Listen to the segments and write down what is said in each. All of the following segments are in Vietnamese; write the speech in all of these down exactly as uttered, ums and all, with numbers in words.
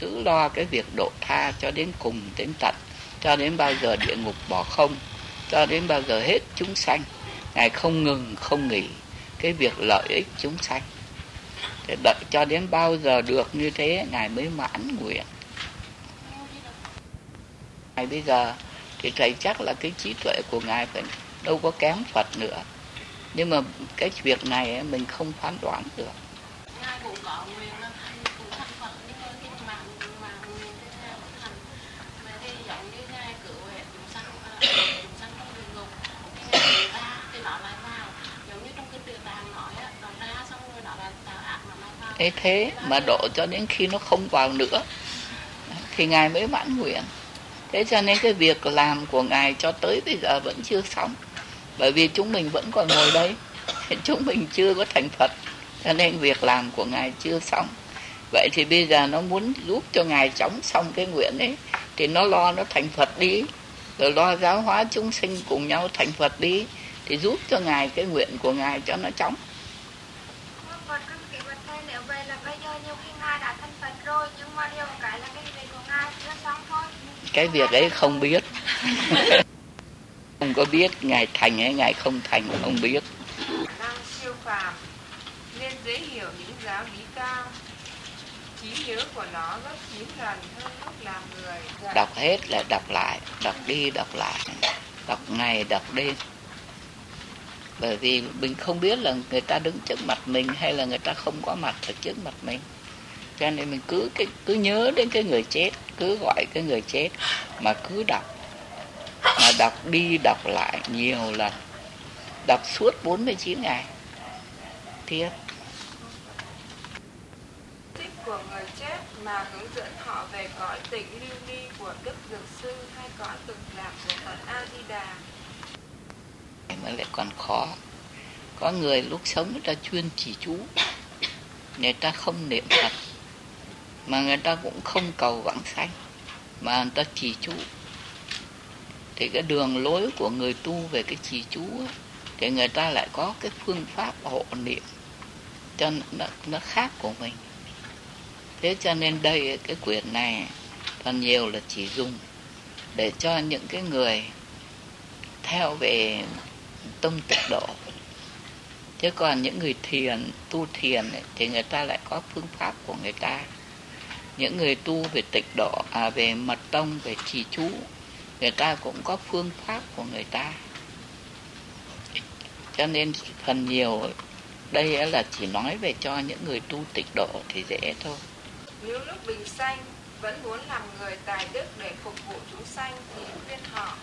cứ lo cái việc độ tha cho đến cùng đến tận, cho đến bao giờ địa ngục bỏ không, cho đến bao giờ hết chúng sanh. Ngài không ngừng không nghỉ cái việc lợi ích chúng sanh. Để đợi cho đến bao giờ được như thế Ngài mới mãn nguyện. Ngài bây giờ thì thầy chắc là cái trí tuệ của Ngài phải đâu có kém Phật nữa, nhưng mà cái việc này mình không phán đoán được. Ngài cũng có nguyện là cũng thành Phật, nhưng mà cái mạng mạng nguyện thế nào cũng thành. Mà thì giống như Ngài cứu hết chúng sanh, chúng sanh trong địa ngục, thì Ngài cứu ra thì nó lại vào, giống như trong cái Địa Tạng nói á, nó ra xong rồi nó lại tạo ác nó lại vào. Thế thế mà độ cho đến khi nó không vào nữa thì Ngài mới mãn nguyện. Thế cho nên cái việc làm của Ngài cho tới bây giờ vẫn chưa xong. Bởi vì chúng mình vẫn còn ngồi đây, chúng mình chưa có thành Phật, cho nên việc làm của Ngài chưa xong. Vậy thì bây giờ nó muốn giúp cho Ngài chóng xong cái nguyện ấy, thì nó lo nó thành Phật đi, rồi lo giáo hóa chúng sinh cùng nhau thành Phật đi, thì giúp cho Ngài cái nguyện của Ngài cho nó chóng. Còn cái vấn đề nếu vậy là bây giờ nhiều khi Ngài đã thành Phật rồi, nhưng mà điều cái là cái việc của Ngài chưa xong thôi. Cái việc ấy không biết. Không có biết Ngài thành hay Ngài không thành, không biết. Năng siêu phàm nên dễ hiểu những giáo lý cao. Trí nhớ của nó gấp chín lần hơn lúc làm người. Đọc hết là đọc lại, đọc đi đọc lại, đọc ngày đọc đêm. Bởi vì mình không biết là người ta đứng trước mặt mình hay là người ta không có mặt ở trước mặt mình, cho nên mình cứ cái cứ nhớ đến cái người chết, cứ gọi cái người chết mà cứ đọc, mà đọc đi đọc lại nhiều lần, đọc suốt bốn mươi chín ngày. Tiếp Tích của người chết mà hướng dẫn họ về cõi tịnh lưu ly của Đức Dược Sư hay cõi cực lạc của Phật A Di Đà. mà lại còn khó. Có người lúc sống người ta chuyên chỉ chú, người ta không niệm Phật, mà người ta cũng không cầu vãng sanh, mà người ta trì chú. Thì cái đường lối của người tu về cái trì chú ấy, thì người ta lại có cái phương pháp hộ niệm cho nó, nó khác của mình. Thế cho nên đây cái quyển này phần nhiều là chỉ dùng để cho những cái người theo về tâm tịnh độ. Chứ còn những người thiền, tu thiền ấy, thì người ta lại có phương pháp của người ta. Những người tu về tịnh độ, à, về mật tông, về trì chú, người ta cũng có phương pháp của người ta. Cho nên phần nhiều đây là chỉ nói về cho những người tu tịnh độ thì dễ thôi. Nếu lúc bình sanh vẫn muốn làm người tài đức để phục vụ chúng sanh thì khuyên họ: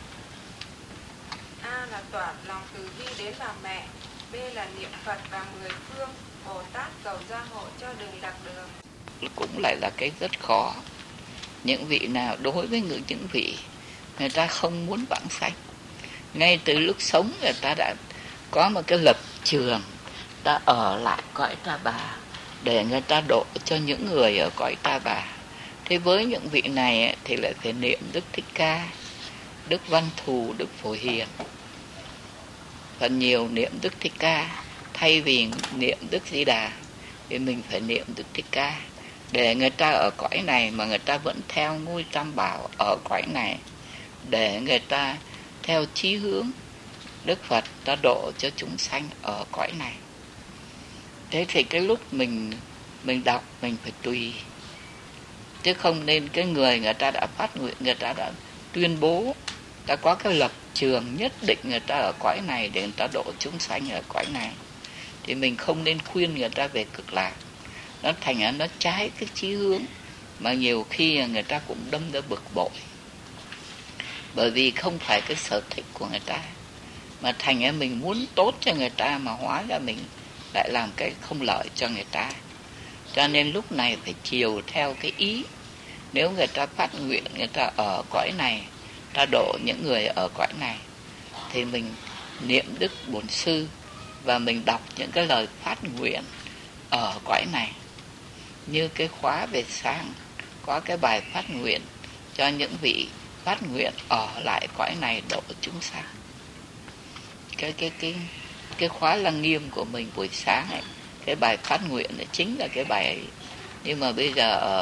A là tỏa lòng từ bi đến bà mẹ, B là niệm Phật và mười phương, Bồ Tát cầu gia hộ cho đường lạc đường. Cũng lại là cái rất khó. Những vị nào đối với người những vị người ta không muốn vãng sanh, ngay từ lúc sống người ta đã có một cái lập trường, ta ở lại cõi Ta Bà để người ta độ cho những người ở cõi Ta Bà. Thế với những vị này thì lại phải niệm Đức Thích Ca, Đức Văn Thù, Đức Phổ Hiền. Phần nhiều niệm Đức Thích Ca, thay vì niệm Đức Di Đà thì mình phải niệm Đức Thích Ca, để người ta ở cõi này mà người ta vẫn theo ngôi Tam Bảo ở cõi này, để người ta theo chí hướng Đức Phật ta độ cho chúng sanh ở cõi này. Thế thì cái lúc mình mình đọc mình phải tùy, chứ không nên cái người người ta đã phát nguyện, người ta đã tuyên bố, ta có cái lập trường nhất định người ta ở cõi này để người ta độ chúng sanh ở cõi này, thì mình không nên khuyên người ta về cực lạc. Nó thành ra nó trái cái chí hướng, mà nhiều khi người ta cũng đâm ra bực bội, bởi vì không phải cái sở thích của người ta, mà thành ra mình muốn tốt cho người ta mà hóa ra mình lại làm cái không lợi cho người ta. Cho nên lúc này phải chiều theo cái ý. Nếu người ta phát nguyện người ta ở cõi này, ta độ những người ở cõi này, thì mình niệm Đức Bổn Sư và mình đọc những cái lời phát nguyện ở cõi này. Như cái khóa về sáng có cái bài phát nguyện cho những vị phát nguyện ở lại cõi này độ chúng sanh. Cái cái cái cái khóa Lăng Nghiêm của mình buổi sáng ấy, cái bài phát nguyện ấy chính là cái bài ấy. Nhưng mà bây giờ ở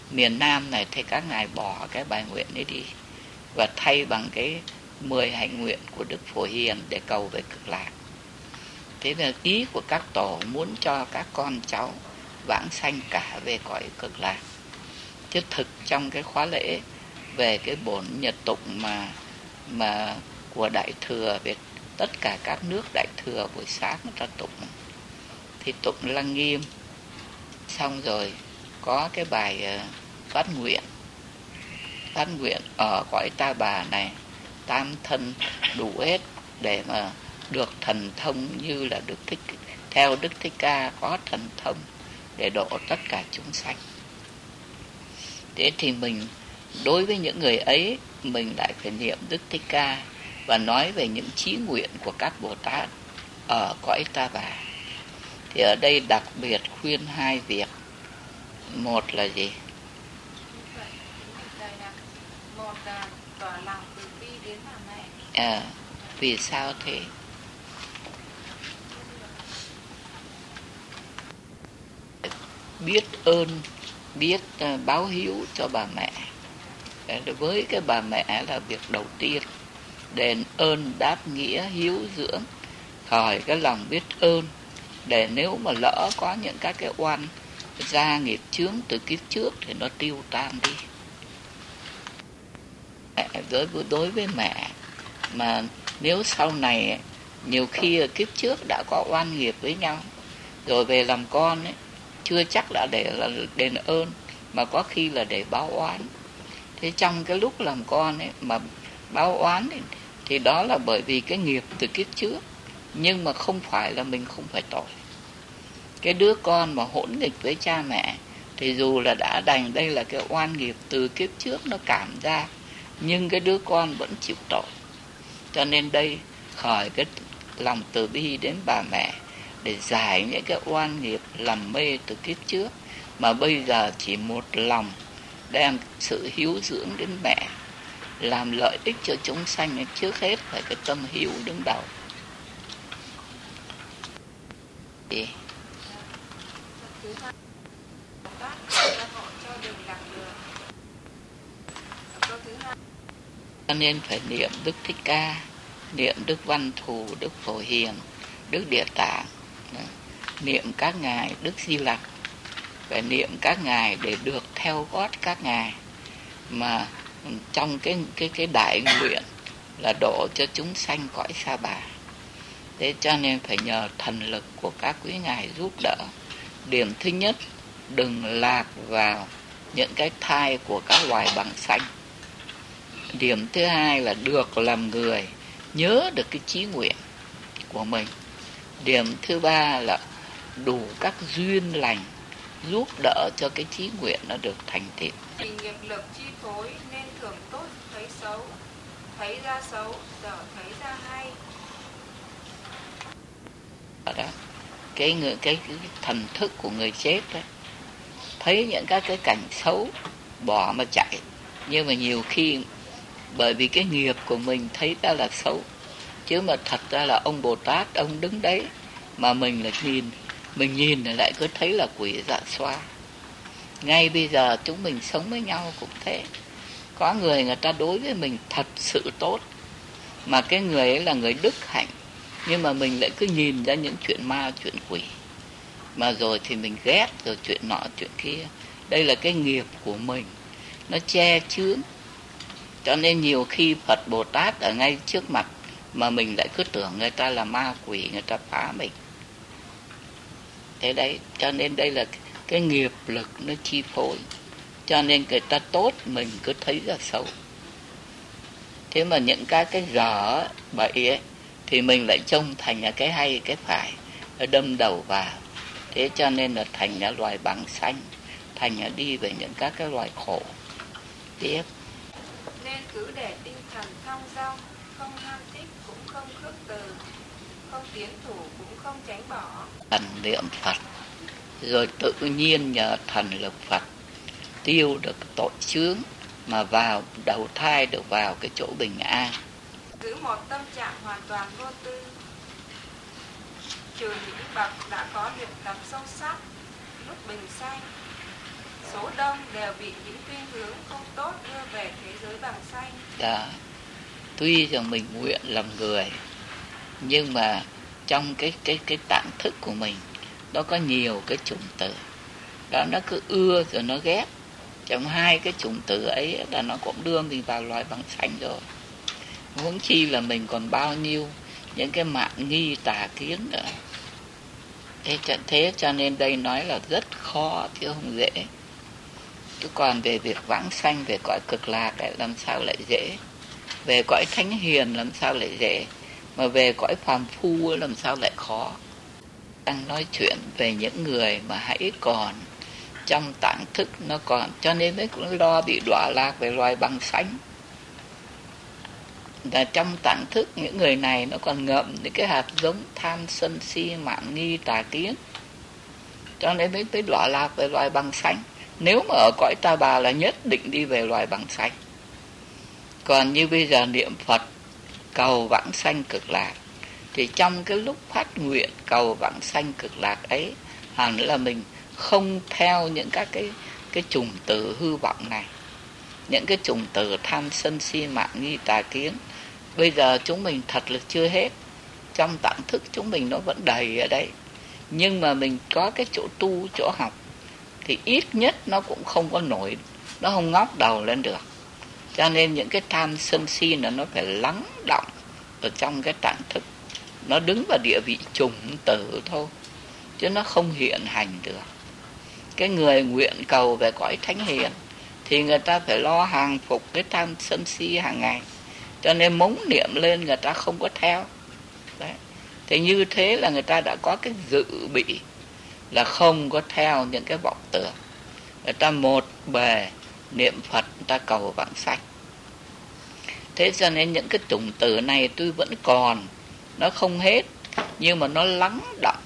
miền Nam này thì các ngài bỏ cái bài nguyện ấy đi và thay bằng cái mười hạnh nguyện của Đức Phổ Hiền để cầu về Cực Lạc. Thế là ý của các tổ muốn cho các con cháu vãng sanh cả về cõi Cực Lạc. Chứ thực trong cái khóa lễ về cái bổn nhật tụng mà mà của Đại Thừa, về tất cả các nước Đại Thừa buổi sáng người ta tụng thì tụng Lăng Nghiêm, xong rồi có cái bài uh, phát nguyện phát nguyện ở cõi Ta Bà này tam thân đủ hết để mà được thần thông như là Đức Thích, theo Đức Thích Ca có thần thông để độ tất cả chúng sanh. Thế thì mình đối với những người ấy mình lại phải niệm Đức Thích Ca và nói về những chí nguyện của các Bồ Tát ở cõi Ta Bà. Thì ở đây đặc biệt khuyên hai việc. Một là gì? Một là tỏ lòng từ bi đến bà mẹ. À, vì sao thế? Biết ơn, biết uh, báo hiếu cho bà mẹ. Với cái bà mẹ là việc đầu tiên, đền ơn đáp nghĩa hiếu dưỡng, khỏi cái lòng biết ơn, để nếu mà lỡ có những các cái oan gia nghiệp chướng từ kiếp trước thì nó tiêu tan đi. Đối với, đối với mẹ mà nếu sau này nhiều khi ở kiếp trước đã có oan nghiệp với nhau rồi về làm con ấy, chưa chắc đã để là đền ơn mà có khi là để báo oán. Thế trong cái lúc làm con ấy mà báo oán ấy, thì đó là bởi vì cái nghiệp từ kiếp trước, nhưng mà không phải là mình không phải tội. Cái đứa con mà hỗn nghịch với cha mẹ thì dù là đã đành đây là cái oan nghiệp từ kiếp trước nó cảm ra, nhưng cái đứa con vẫn chịu tội. Cho nên đây khỏi cái lòng từ bi đến bà mẹ để giải những cái oan nghiệp lầm mê từ kiếp trước, mà bây giờ chỉ một lòng đem sự hiếu dưỡng đến mẹ, làm lợi ích cho chúng sanh, trước hết phải cái tâm hiếu đứng đầu. Gì? Cho nên phải niệm Đức Thích Ca, niệm Đức Văn Thù, Đức Phổ Hiền, Đức Địa Tạng, niệm các ngài Đức Di Lặc, phải niệm các ngài để được theo gót các ngài, mà trong cái cái cái đại nguyện là độ cho chúng sanh cõi Sa Bà. Thế cho nên phải nhờ thần lực của các quý ngài giúp đỡ. Điểm thứ nhất, đừng lạc vào những cái thai của các loài bằng xanh. Điểm thứ hai là được làm người, nhớ được cái chí nguyện của mình. Điểm thứ ba là đủ các duyên lành giúp đỡ cho cái chí nguyện nó được thành tựu. Vì nghiệp lực chi phối nên thường tốt thấy xấu, thấy ra xấu, giờ thấy ra hay. Đó, cái, người, cái, cái thần thức của người chết đó, thấy những các cái cảnh xấu bỏ mà chạy. Nhưng mà nhiều khi bởi vì cái nghiệp của mình thấy ra là xấu, chứ mà thật ra là ông Bồ Tát ông đứng đấy mà mình là nhìn, mình nhìn lại cứ thấy là quỷ dạ xoa. Ngay bây giờ chúng mình sống với nhau cũng thế, có người người ta đối với mình thật sự tốt, mà cái người ấy là người đức hạnh, nhưng mà mình lại cứ nhìn ra những chuyện ma chuyện quỷ, mà rồi thì mình ghét rồi chuyện nọ chuyện kia. Đây là cái nghiệp của mình, nó che chướng. Cho nên nhiều khi Phật Bồ Tát ở ngay trước mặt mà mình lại cứ tưởng người ta là ma quỷ, người ta phá mình. Thế đấy, cho nên đây là cái nghiệp lực nó chi phối. Cho nên người ta tốt mình cứ thấy là xấu. Thế mà những cái cái dở bậy ấy thì mình lại trông thành là cái hay cái phải, nó đâm đầu vào. Thế cho nên là thành là loài bằng xanh, thành là đi về những các cái loài khổ. Tiếp. Nên cứ để tinh thần thong dong, không ham thích cũng không khước từ, không tiến thủ cũng không tránh bỏ. Thần niệm Phật, rồi tự nhiên nhờ thần lực Phật tiêu được tội chướng mà vào đầu thai được vào cái chỗ bình an. Giữ một tâm trạng hoàn toàn vô tư, trừ những bậc đã có luyện tập sâu sắc, lúc bình sanh, số đông đều bị những khuynh hướng không tốt đưa về thế giới bằng xanh. Đó. Tuy rằng mình nguyện làm người, nhưng mà trong cái cái cái tạng thức của mình nó có nhiều cái chủng tử, đó nó cứ ưa rồi nó ghét. Trong hai cái chủng tử ấy là nó cũng đưa mình vào loài bằng xanh rồi. Huống chi là mình còn bao nhiêu những cái mạn nghi tà kiến nữa. Thế cho, thế cho nên đây nói là rất khó chứ không dễ. Chứ còn về việc vãng sanh, về cõi cực lạc ấy, làm sao lại dễ. Về cõi thánh hiền làm sao lại dễ. Mà về cõi phàm phu làm sao lại khó. Đang nói chuyện về những người mà hãy còn trong tạng thức nó còn, cho nên mới cũng lo bị đọa lạc về loài bằng xanh. Là trong tạng thức những người này nó còn ngậm những cái hạt giống tham sân si mạn nghi tà kiến, cho nên mới tới đọa lạc về loài bằng xanh. Nếu mà ở cõi ta bà là nhất định đi về loài bằng xanh. Còn như bây giờ niệm Phật cầu vãng sanh cực lạc, thì trong cái lúc phát nguyện cầu vãng sanh cực lạc ấy, hẳn là mình không theo những các cái cái chủng tử hư vọng này, những cái chủng tử tham sân si mạn nghi tà kiến. Bây giờ chúng mình thật là chưa hết, trong tạng thức chúng mình nó vẫn đầy ở đây, nhưng mà mình có cái chỗ tu, chỗ học, thì ít nhất nó cũng không có nổi, nó không ngóc đầu lên được. Cho nên những cái tham sân si là nó phải lắng đọng ở trong cái tạng thức, nó đứng vào địa vị chủng tử thôi, chứ nó không hiện hành được. Cái người nguyện cầu về cõi thánh hiền thì người ta phải lo hàng phục cái tham sân si hàng ngày, cho nên mống niệm lên người ta không có theo. Đấy. Thì như thế là người ta đã có cái dự bị là không có theo những cái vọng tưởng. Người ta một bề niệm Phật, người ta cầu vãng sanh. Thế cho nên những cái chủng tử này tuy vẫn còn, nó không hết, nhưng mà nó lắng đọng.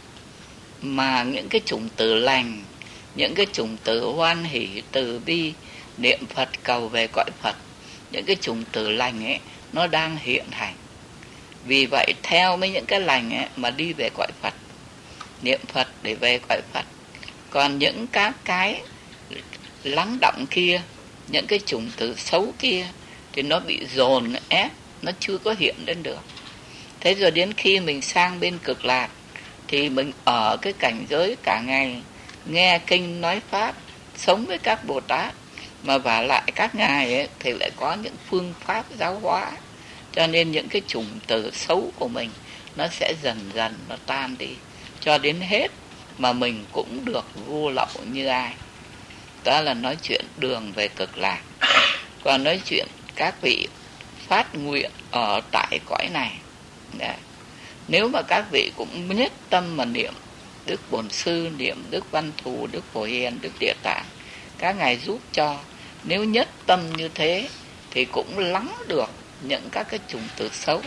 Mà những cái chủng tử lành, những cái chủng tử hoan hỷ từ bi niệm Phật cầu về cõi Phật, những cái chủng tử lành ấy nó đang hiện hành. Vì vậy theo mấy những cái lành ấy mà đi về cõi Phật, niệm Phật để về cõi Phật. Còn những các cái lắng đọng kia, những cái chủng tử xấu kia thì nó bị dồn ép, nó chưa có hiện lên được. Thế rồi đến khi mình sang bên cực lạc thì mình ở cái cảnh giới cả ngày nghe kinh nói pháp, sống với các Bồ Tát, mà vả lại các ngài ấy thì lại có những phương pháp giáo hóa, cho nên những cái chủng tử xấu của mình nó sẽ dần dần nó tan đi, cho đến hết mà mình cũng được vô lậu như ai. Đó là nói chuyện đường về cực lạc. Còn nói chuyện các vị phát nguyện ở tại cõi này. Đấy. Nếu mà các vị cũng nhất tâm mà niệm Đức Bổn Sư, niệm Đức Văn Thù, Đức Phổ Hiền, Đức Địa Tạng, các ngài giúp cho. Nếu nhất tâm như thế thì cũng lắng được những các cái chủng tử xấu,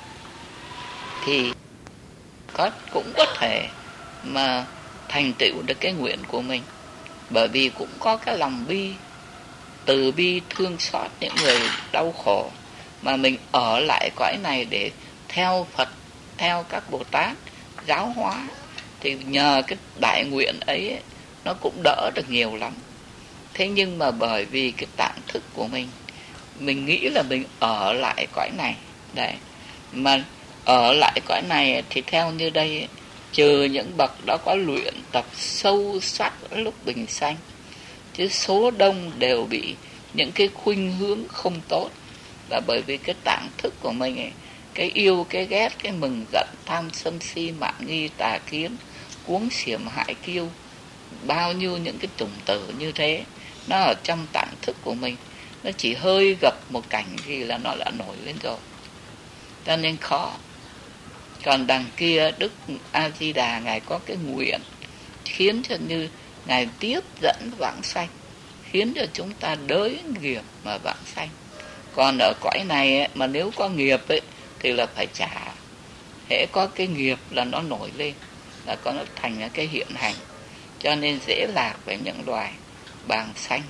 thì có cũng có thể mà thành tựu được cái nguyện của mình. Bởi vì cũng có cái lòng bi, từ bi thương xót những người đau khổ, mà mình ở lại cõi này để theo Phật, theo các Bồ Tát giáo hóa, thì nhờ cái đại nguyện ấy nó cũng đỡ được nhiều lắm. Thế nhưng mà bởi vì cái tạng thức của mình, mình nghĩ là mình ở lại cõi này đấy, mà ở lại cõi này thì theo như đây, trừ những bậc đã có luyện tập sâu sắc lúc bình sanh, chứ số đông đều bị những cái khuynh hướng không tốt. Là bởi vì cái tạng thức của mình ấy, cái yêu, cái ghét, cái mừng giận, tham sân si mạn nghi tà kiến, cuống xiểm hại kiêu, bao nhiêu những cái chủng tử như thế, nó ở trong tạng thức của mình, nó chỉ hơi gặp một cảnh gì là nó đã nổi lên rồi, cho nên khó. Còn đằng kia Đức A Di Đà ngài có cái nguyện khiến cho như ngài tiếp dẫn vãng sanh, khiến cho chúng ta đới nghiệp mà vãng sanh. Còn ở cõi này ấy, mà nếu có nghiệp ấy, thì là phải trả. Hễ có cái nghiệp là nó nổi lên, là có nó thành cái hiện hành, cho nên dễ lạc với những loài bàng sanh.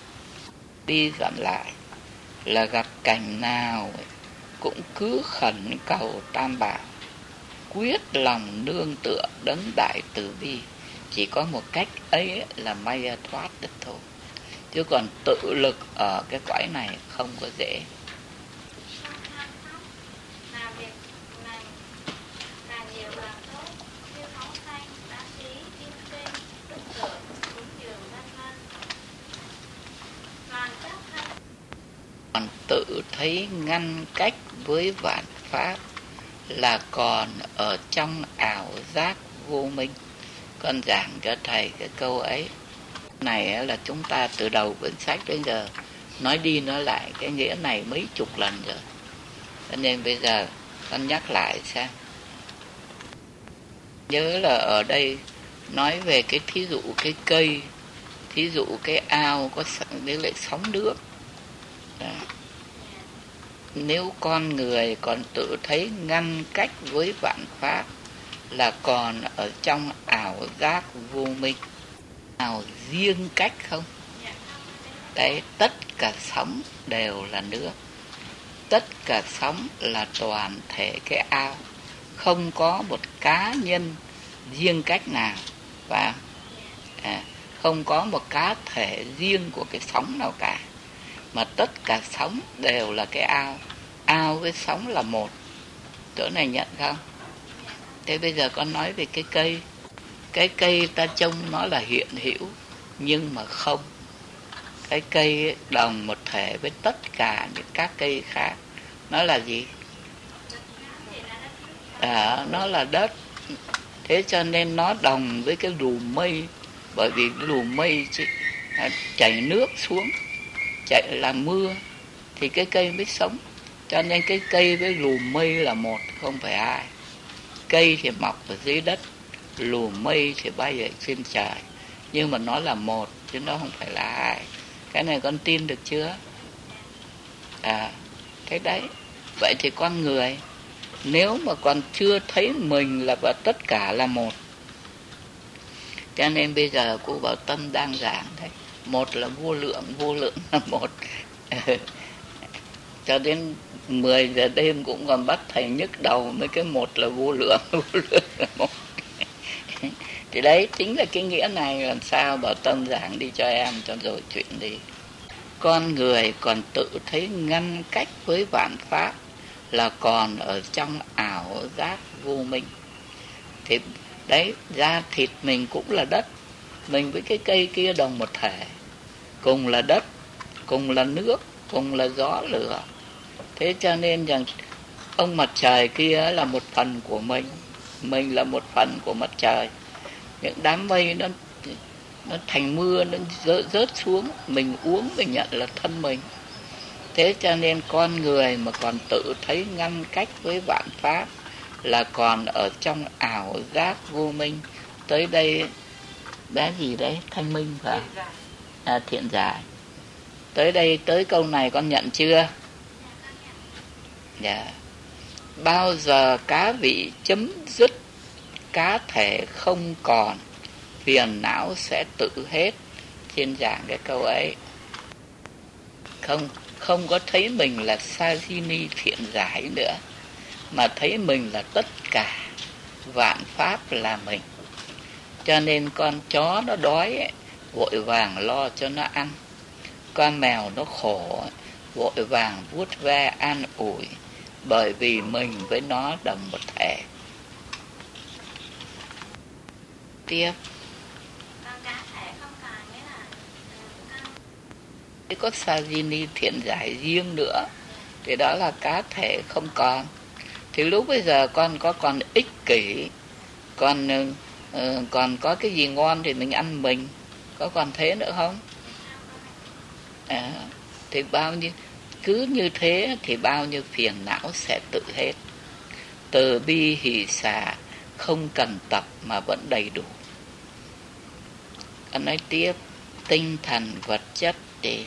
Đi dặn lại là gặp cảnh nào ấy, cũng cứ khẩn cầu Tam Bảo, quyết lòng nương tựa đấng đại từ bi, chỉ có một cách ấy là may thoát được thôi, chứ còn tự lực ở cái cõi này không có dễ. Còn tự thấy ngăn cách với vạn pháp là còn ở trong ảo giác vô minh. Con giảng cho thầy cái câu ấy này là chúng ta từ đầu quyển sách đến giờ nói đi nói lại cái nghĩa này mấy chục lần rồi, cho nên bây giờ con nhắc lại xem. Nhớ là ở đây nói về cái thí dụ cái cây, thí dụ cái ao có với lại sóng nước. Đó. Nếu con người còn tự thấy ngăn cách với vạn pháp là còn ở trong ảo giác vô minh. Nào riêng cách không? Đấy, tất cả sóng đều là nước, tất cả sóng là toàn thể cái ao, không có một cá nhân riêng cách nào, và à, không có một cá thể riêng của cái sóng nào cả, mà tất cả sóng đều là cái ao. Ao với sóng là một. Chỗ này nhận không? Thế bây giờ con nói về cái cây. Cái cây ta trông nó là hiện hữu, nhưng mà không. Cái cây đồng một thể với tất cả những các cây khác. Nó là gì? À, nó là đất. Thế cho nên nó đồng với cái lùm mây. Bởi vì lùm mây chảy nước xuống, chạy là mưa, thì cái cây mới sống. Cho nên cái cây với lùm mây là một, không phải hai. Cây thì mọc ở dưới đất, lùm mây thì bay ở trên trời, nhưng mà nó là một chứ nó không phải là hai. Cái này con tin được chưa? À, cái đấy. Vậy thì con người nếu mà còn chưa thấy mình là và tất cả là một, cho nên bây giờ cô Bảo Tâm đang giảng đấy, một là vô lượng, vô lượng là một. Cho đến mười giờ đêm cũng còn bắt thầy nhức đầu mấy cái một là vô lượng, vô lượng là một. Thì đấy chính là cái nghĩa này. Làm sao Bảo Tâm giảng đi cho em cho rồi chuyện đi. Con người còn tự thấy ngăn cách với vạn pháp là còn ở trong ảo giác vô minh. Thì đấy, da thịt mình cũng là đất, mình với cái cây kia đồng một thể, cùng là đất, cùng là nước, cùng là gió lửa. Thế cho nên rằng ông mặt trời kia là một phần của mình, mình là một phần của mặt trời. Những đám mây nó nó thành mưa, nó rớt, rớt xuống, mình uống mình nhận là thân mình. Thế cho nên con người mà còn tự thấy ngăn cách với vạn pháp là còn ở trong ảo giác vô minh. Tới đây bé gì đấy, thanh minh phải à, thiện giải. Tới đây, tới câu này con nhận chưa? Dạ. Bao giờ cá vị chấm dứt cá thể không còn, phiền não sẽ tự hết. Trên giảng cái câu ấy. Không, không có thấy mình là Sajini thiện giải nữa, mà thấy mình là tất cả, vạn pháp là mình. Cho nên con chó nó đói ấy, vội vàng lo cho nó ăn. Con mèo nó khổ ấy, vội vàng vuốt ve an ủi, bởi vì mình với nó đồng một thể. Tiếp. Có Sajini thiện giải riêng nữa thì đó là cá thể không còn. Thì lúc bây giờ con có còn ích kỷ, còn uh, còn có cái gì ngon thì mình ăn mình, có còn thế nữa không? À, thì bao nhiêu cứ như thế thì bao nhiêu phiền não sẽ tự hết. Từ bi hỷ xả không cần tập mà vẫn đầy đủ. Con nói tiếp, tinh thần vật chất thì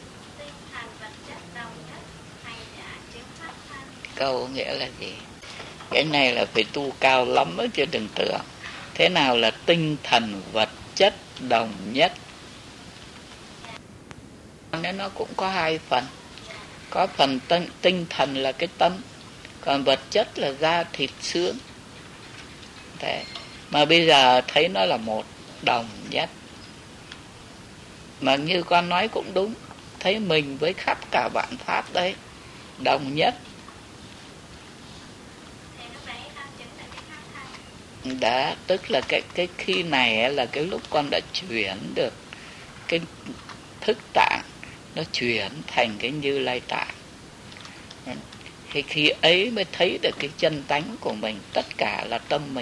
câu nghĩa là gì? Cái này là phải tu cao lắm mới chứ đừng tưởng. Thế nào là tinh thần vật chất đồng nhất? Nên nó cũng có hai phần. Có phần tinh, tinh thần là cái tâm, còn vật chất là da thịt xương. Thế mà bây giờ thấy nó là một. đồng nhất. Mà như con nói cũng đúng, thấy mình với khắp cả vạn pháp đấy đồng nhất. Đã, tức là cái cái khi này là cái lúc con đã chuyển được cái thức tạng, nó chuyển thành cái Như Lai tạng. Thì khi ấy mới thấy được cái chân tánh của mình, tất cả là tâm mình.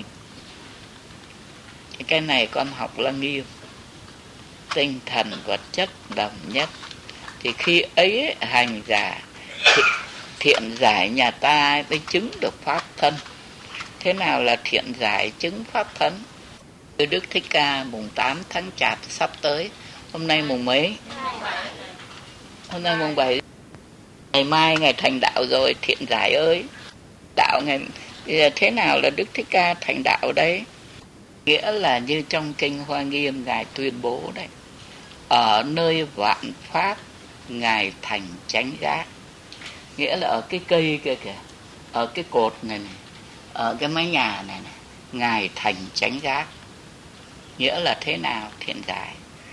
Cái này con học là nghiêm, tinh thần vật chất đồng nhất. Thì khi ấy hành giả thiện giải nhà ta mới chứng được pháp thân. Thế nào là thiện giải chứng pháp thân? Đức Thích Ca mùng tám tháng Chạp sắp tới. Hôm nay mùng mấy? Hôm nay mùng bảy. Ngày mai ngày thành đạo rồi, thiện giải ơi. Đạo ngày thế nào là Đức Thích Ca thành đạo đấy? Nghĩa là như trong kinh Hoa Nghiêm Ngài tuyên bố đấy, ở nơi vạn pháp Ngài thành chánh giác. Nghĩa là ở cái cây kia kìa, ở cái cột này này, ở cái mái nhà này này, Ngài thành chánh giác. Nghĩa là thế nào thiện giải?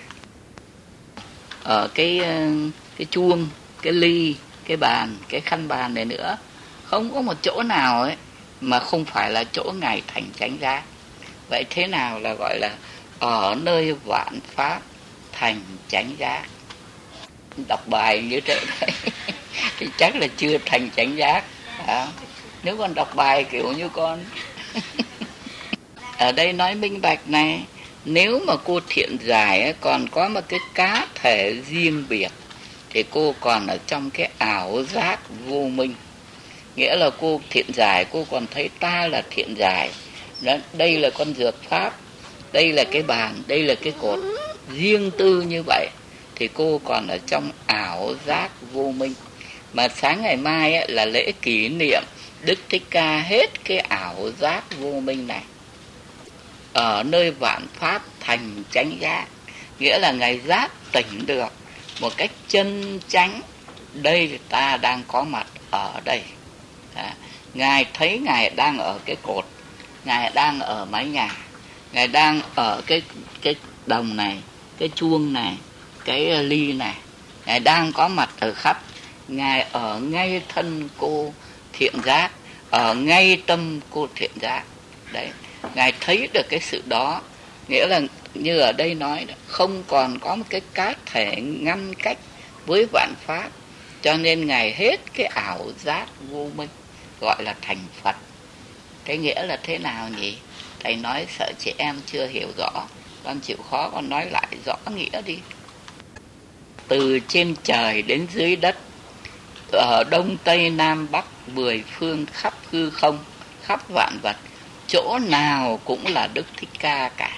Ở cái cái chuông, cái ly, cái bàn, cái khăn bàn này nữa, không có một chỗ nào ấy mà không phải là chỗ Ngài thành chánh giác. Vậy thế nào là gọi là ở nơi vạn pháp thành chánh giác? Đọc bài như thế này thì chắc là chưa thành chánh giác. À, nếu con đọc bài kiểu như con ở đây nói minh bạch này, nếu mà cô thiện giải còn có một cái cá thể riêng biệt thì cô còn ở trong cái ảo giác vô minh. Nghĩa là cô thiện giải, cô còn thấy ta là thiện giải. Đó, đây là con dược pháp, đây là cái bàn, đây là cái cột, riêng tư như vậy thì cô còn ở trong ảo giác vô minh. Mà sáng ngày mai ấy, là lễ kỷ niệm Đức Thích Ca hết cái ảo giác vô minh này. Ở nơi vạn pháp thành chánh giác, nghĩa là Ngài giác tỉnh được một cách chân chánh, đây ta đang có mặt ở đây. À, Ngài thấy Ngài đang ở cái cột, Ngài đang ở mái nhà, Ngài đang ở cái cái đồng này, cái chuông này, cái ly này, Ngài đang có mặt ở khắp. Ngài ở ngay thân cô thiện giác, ở ngay tâm cô thiện giác. Đấy, Ngài thấy được cái sự đó. Nghĩa là như ở đây nói, không còn có một cái cá thể ngăn cách với vạn pháp, cho nên Ngài hết cái ảo giác vô minh, gọi là thành Phật. Cái nghĩa là thế nào nhỉ? Thầy nói sợ chị em chưa hiểu rõ, con chịu khó con nói lại rõ nghĩa đi. Từ trên trời đến dưới đất, ở đông tây nam bắc mười phương khắp hư không, khắp vạn vật, chỗ nào cũng là Đức Thích Ca cả.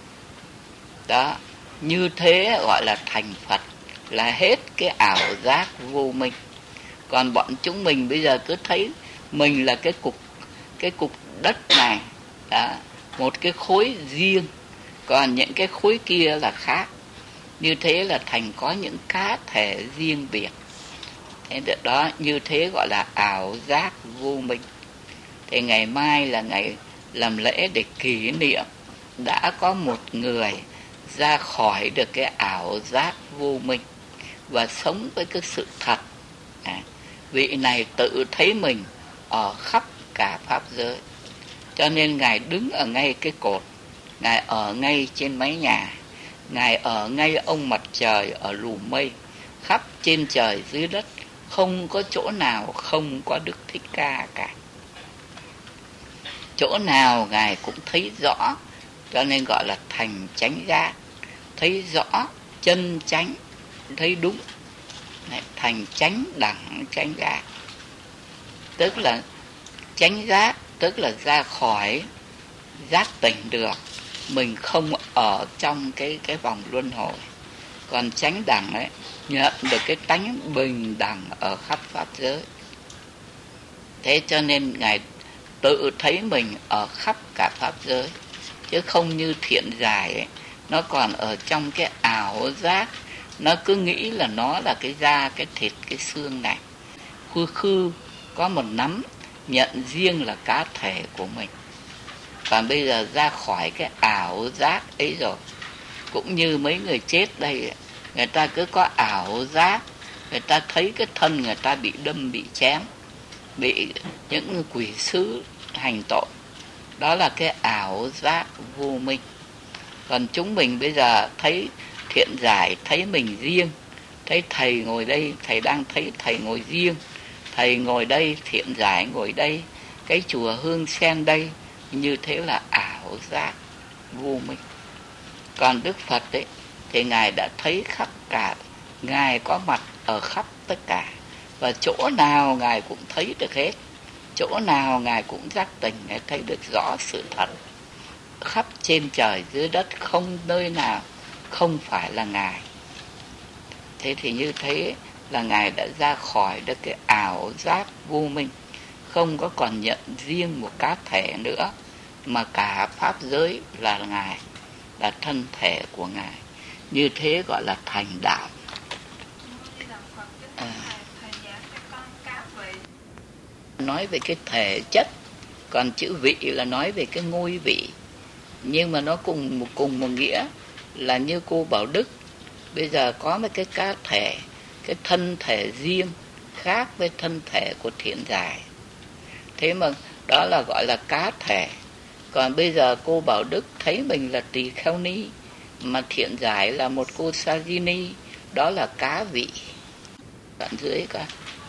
Đó, như thế gọi là thành Phật, là hết cái ảo giác vô minh. Còn bọn chúng mình bây giờ cứ thấy mình là cái cục cái cục đất này, đó, một cái khối riêng, còn những cái khối kia là khác. Như thế là thành có những cá thể riêng biệt. Thế đó, như thế gọi là ảo giác vô minh. Thì ngày mai là ngày làm lễ để kỷ niệm đã có một người ra khỏi được cái ảo giác vô minh và sống với cái sự thật. À, vị này tự thấy mình ở khắp cả pháp giới, cho nên Ngài đứng ở ngay cái cột, Ngài ở ngay trên mái nhà, Ngài ở ngay ông mặt trời ở lùm mây, khắp trên trời dưới đất, không có chỗ nào không có Đức Thích Ca cả. Chỗ nào Ngài cũng thấy rõ, cho nên gọi là thành chánh giác, thấy rõ chân chánh, thấy đúng, thành chánh đẳng chánh giác. Tức là chánh giác, tức là ra khỏi giác tỉnh được, mình không ở trong cái cái vòng luân hồi. Còn chánh đẳng ấy, nhận được cái tánh bình đẳng ở khắp pháp giới. Thế cho nên Ngài tự thấy mình ở khắp cả pháp giới, chứ không như thiện giải ấy, nó còn ở trong cái ảo giác, nó cứ nghĩ là nó là cái da, cái thịt, cái xương này. Khư khư có một nắm nhận riêng là cá thể của mình. Còn bây giờ ra khỏi cái ảo giác ấy rồi. Cũng như mấy người chết đây, người ta cứ có ảo giác, người ta thấy cái thân người ta bị đâm, bị chém, bị những quỷ sứ hành tội. Đó là cái ảo giác vô minh. Còn chúng mình bây giờ thấy thiện giải, thấy mình riêng, thấy thầy ngồi đây, thầy đang thấy thầy ngồi riêng, thầy ngồi đây, thiện giải ngồi đây, cái chùa Hương Sen đây, như thế là ảo giác vô minh. Còn Đức Phật ấy thì Ngài đã thấy khắp cả, Ngài có mặt ở khắp tất cả, và chỗ nào Ngài cũng thấy được hết, chỗ nào Ngài cũng giác tình, Ngài thấy được rõ sự thật. Khắp trên trời dưới đất không nơi nào không phải là Ngài. Thế thì như thế là Ngài đã ra khỏi được cái ảo giác vô minh, không có còn nhận riêng một cá thể nữa, mà cả pháp giới là Ngài, là thân thể của Ngài. Như thế gọi là thành đạo. À. Nói về cái thể chất, còn chữ vị là nói về cái ngôi vị. Nhưng mà nó cùng một cùng một nghĩa là như cô Bảo Đức bây giờ có một cái cá thể, cái thân thể riêng khác với thân thể của thiện giải. Thế mà đó là gọi là cá thể. Còn bây giờ cô Bảo Đức thấy mình là tỳ kheo ni, mà thiện giải là một cô sa di ni, đó là cá vị. Đoạn dưới cả.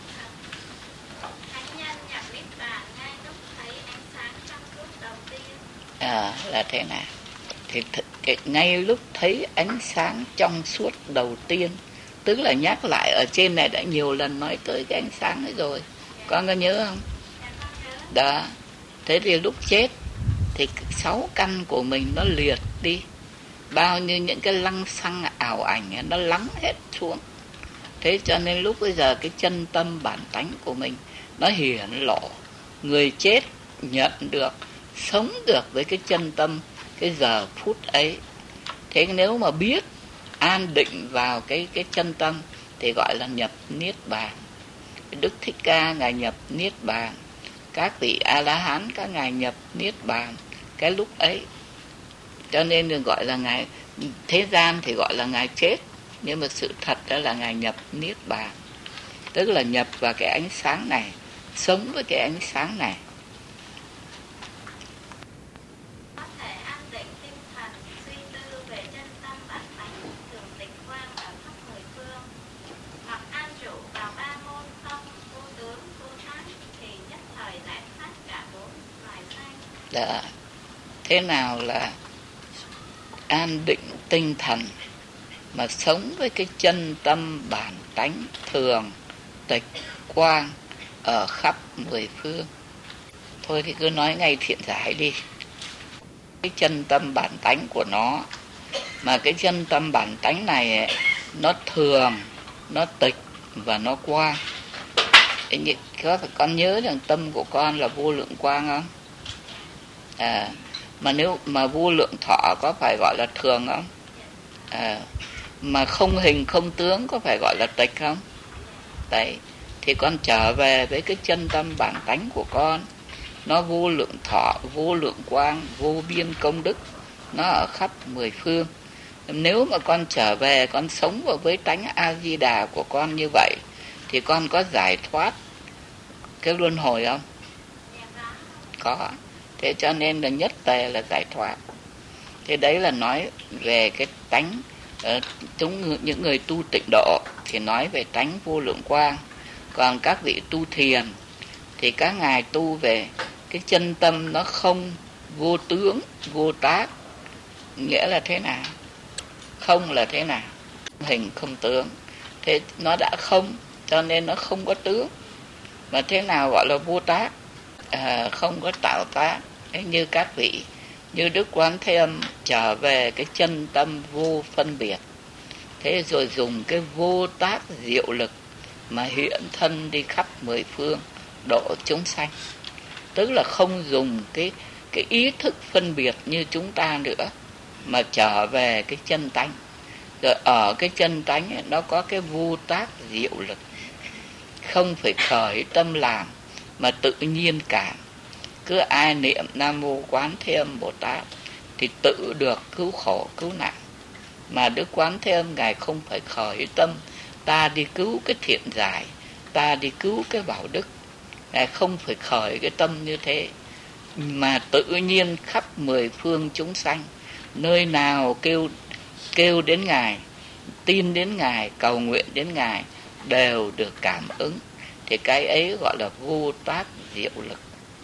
À, là thế nào? Thì th- cái, ngay lúc thấy ánh sáng trong suốt đầu tiên, tức là nhắc lại ở trên này đã nhiều lần nói tới cái ánh sáng ấy rồi, con có nhớ không? Đó. Thế thì lúc chết thì sáu căn của mình nó liệt đi, bao nhiêu những cái lăng xăng ảo ảnh ấy, nó lắng hết xuống. Thế cho nên lúc bây giờ cái chân tâm bản tánh của mình nó hiển lộ. Người chết nhận được, sống được với cái chân tâm cái giờ phút ấy. Thế nếu mà biết an định vào cái cái chân tâm thì gọi là nhập niết bàn. Đức Thích Ca Ngài nhập niết bàn, các vị A La Hán các ngài nhập niết bàn cái lúc ấy. Cho nên được gọi là Ngài, thế gian thì gọi là Ngài chết, nhưng mà sự thật đó là Ngài nhập niết bàn, tức là nhập vào cái ánh sáng này, sống với cái ánh sáng này. Có thể an định tinh thần, suy tư về chân tâm bản tánh thường tịch quang ở khắp mười phương, hoặc an trụ vào ba môn không, vô tướng, vô tác, thì nhất thời giải thoát cả bốn loài sanh. Đó. Thế nào là an định tinh thần mà sống với cái chân tâm bản tánh thường tịch quang ở khắp mười phương? Thôi thì cứ nói ngay thiện giải đi. Cái chân tâm bản tánh của nó, mà cái chân tâm bản tánh này ấy, nó thường, nó tịch và nó quang. Có phải con nhớ rằng tâm của con là vô lượng quang không? À, mà nếu mà vô lượng thọ có phải gọi là thường không? À, mà không hình không tướng có phải gọi là tịch không? Đấy, thì con trở về với cái chân tâm bản tánh của con, nó vô lượng thọ, vô lượng quang, vô biên công đức, nó ở khắp mười phương. Nếu mà con trở về, con sống vào với tánh A-di-đà của con như vậy, thì con có giải thoát cái luân hồi không? Có. Thế cho nên là nhất tề là giải thoát. Thế đấy là nói về cái tánh, uh, chúng, những người tu tịnh độ thì nói về tánh vô lượng quang. Còn các vị tu thiền thì các ngài tu về cái chân tâm nó không vô tướng, vô tác. Nghĩa là thế nào? Không là thế nào? Hình không tướng. Thế nó đã không, cho nên nó không có tướng. Mà thế nào gọi là vô tác? À, không có tạo tác. Thế như các vị, như Đức Quán Thế Âm trở về cái chân tâm vô phân biệt. Thế rồi dùng cái vô tác diệu lực mà hiện thân đi khắp mười phương độ chúng sanh. Tức là không dùng cái, cái ý thức phân biệt như chúng ta nữa, mà trở về cái chân tánh. Rồi ở cái chân tánh ấy, nó có cái vô tác diệu lực, không phải khởi tâm làm mà tự nhiên cảm. cứ ai niệm Nam Mô Quán Thế Âm Bồ Tát thì tự được cứu khổ cứu nạn. Mà Đức Quán Thế Âm Ngài không phải khởi tâm ta đi cứu cái thiện giải, ta đi cứu cái bảo đức. Ngài không phải khởi cái tâm như thế, mà tự nhiên khắp mười phương chúng sanh, nơi nào kêu kêu đến Ngài, tin đến Ngài, cầu nguyện đến Ngài đều được cảm ứng. Thì cái ấy gọi là vô tác diệu lực.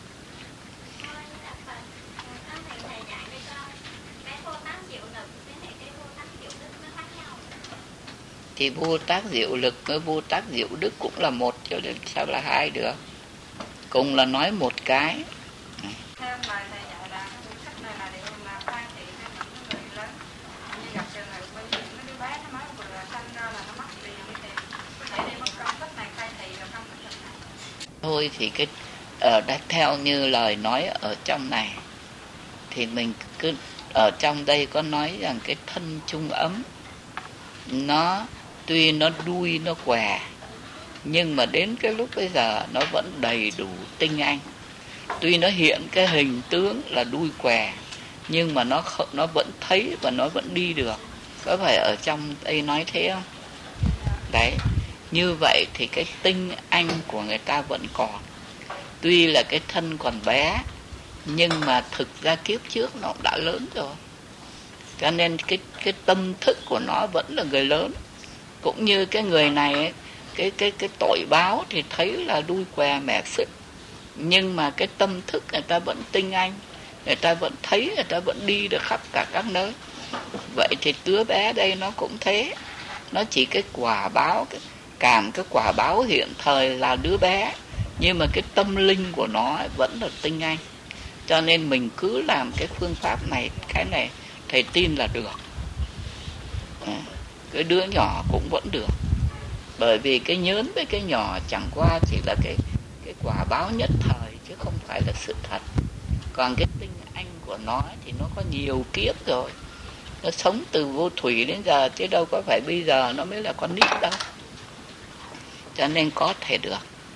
Thì vô tác diệu lực với vô tác diệu đức cũng là một, cho nên sao là hai được? Cùng là nói một cái. Theo lời thầy dạy là cái cuốn sách này là để mà khai thị cho những người lớn, như gặp trường hợp bây giờ mấy đứa bé nó mới vừa sanh ra là nó mất tiền cái tiền, có thể đem công sách này khai thị được không? Thôi thì cái ở đây theo như lời nói ở trong này thì mình cứ ở trong đây có nói rằng cái thân trung ấm nó tuy nó đuôi nó què, nhưng mà đến cái lúc bây giờ nó vẫn đầy đủ tinh anh. Tuy nó hiện cái hình tướng là đuôi què, nhưng mà nó nó vẫn thấy và nó vẫn đi được. Có phải ở trong đây nói thế không? Đấy, như vậy thì cái tinh anh của người ta vẫn còn. Tuy là cái thân còn bé, nhưng mà thực ra kiếp trước nó đã lớn rồi. Cho nên cái, cái tâm thức của nó vẫn là người lớn. Cũng như cái người này ấy, cái, cái, cái tội báo thì thấy là đuôi què mẹ phịch, nhưng mà cái tâm thức người ta vẫn tinh anh, người ta vẫn thấy, người ta vẫn đi được khắp cả các nơi. Vậy thì đứa bé đây nó cũng thế. Nó chỉ cái quả báo, cái, cảm cái quả báo hiện thời là đứa bé, nhưng mà cái tâm linh của nó vẫn là tinh anh. Cho nên mình cứ làm cái phương pháp này, cái này thầy tin là được. À, cái đứa nhỏ cũng vẫn được. Bởi vì cái nhớn với cái nhỏ chẳng qua chỉ là cái, cái quả báo nhất thời, chứ không phải là sự thật. Còn cái tinh anh của nó thì nó có nhiều kiếp rồi. Nó sống từ vô thủy đến giờ, chứ đâu có phải bây giờ nó mới là con nít đâu. Cho nên có thể được.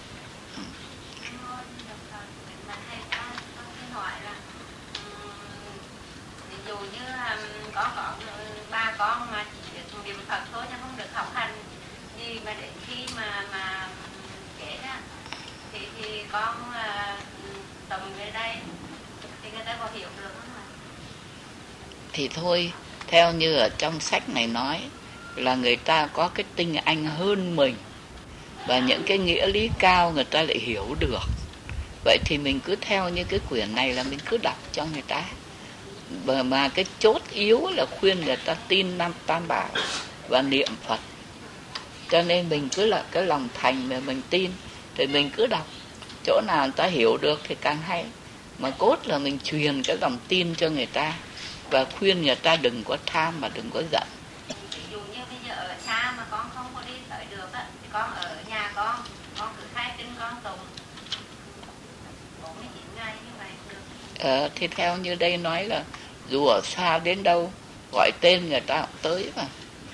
Con mà chỉ được niệm Phật thôi, chứ không được học hành gì, mà đến khi mà mà kể ra thì thì con uh, tầm về đây thì người ta có hiểu được không ạ? Thì thôi, theo như ở trong sách này nói là người ta có cái tinh anh hơn mình, và những cái nghĩa lý cao người ta lại hiểu được. Vậy thì mình cứ theo như cái quyển này là mình cứ đọc cho người ta. Mà cái chốt yếu là khuyên người ta tin năm Tam Bảo và niệm Phật. Cho nên mình cứ là cái lòng thành mà mình tin, thì mình cứ đọc. Chỗ nào người ta hiểu được thì càng hay. Mà cốt là mình truyền cái lòng tin cho người ta, và khuyên người ta đừng có tham mà đừng có giận. Ví dụ như bây giờ ở xa mà con không có đi tới được á, thì con ở nhà con, con cứ khai kinh con tụng bốn mươi chín ngày như vậy được. Ờ, thì theo như đây nói là dù ở xa đến đâu, gọi tên người ta cũng tới mà.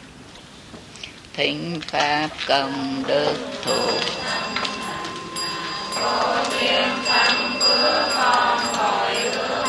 Thính pháp công đức thụ, vô duyên tâm cứ con mọi hướng.